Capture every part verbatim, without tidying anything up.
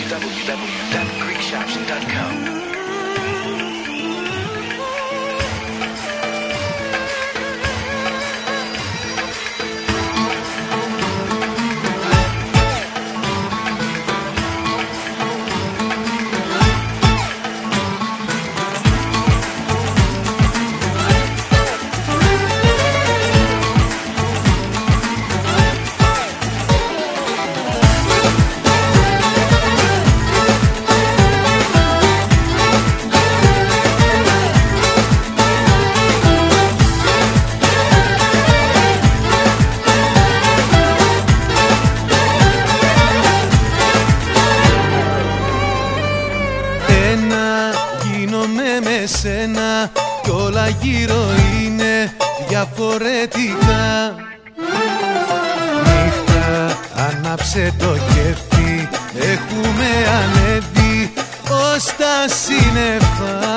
double-u double-u double-u dot greek shopsy dot com. Σένα κι όλα γύρω είναι διαφορετικά. Νύχτα ανάψε το κέφι, έχουμε ανέβει ως τα σύννεφα.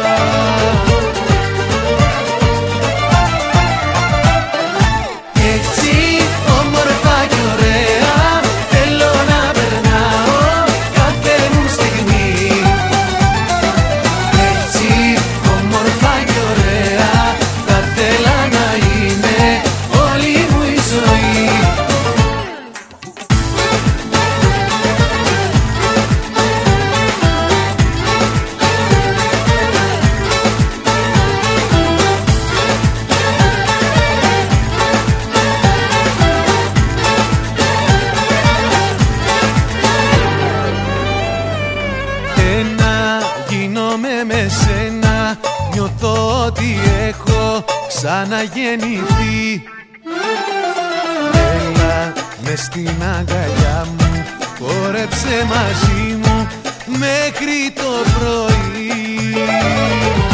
Έτσι όμορφα κι ωραία θέλω να περνάω κάθε μου στιγμή. Με σένα νιώθω ότι έχω ξαναγεννηθεί. Έλα μες στην αγκαλιά μου, χόρεψε μαζί μου μέχρι το πρωί.